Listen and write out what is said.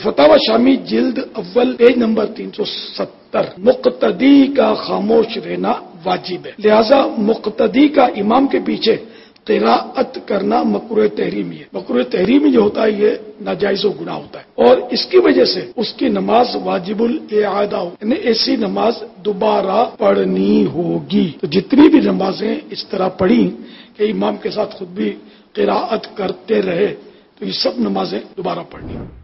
फतावा शामी जिल्द अव्वल page number 370, मुक्तदी का खामोश रहना वाजिब है, लिहाजा मुक्तदी का इमाम के पीछे क़िराअत करना मकरूह तहरीमी है। मकरूह तहरीमी जो होता है ये नाजायज़ गुनाह होता है और इसकी वजह से उसकी नमाज वाजिबुल इआदा हो, यानी ऐसी नमाज दोबारा पढ़नी होगी। तो जितनी भी नमाजें इस तरह पढ़ी कि इमाम के साथ खुद भी क़िराअत करते रहे, तो ये सब नमाजें दोबारा पढ़नी।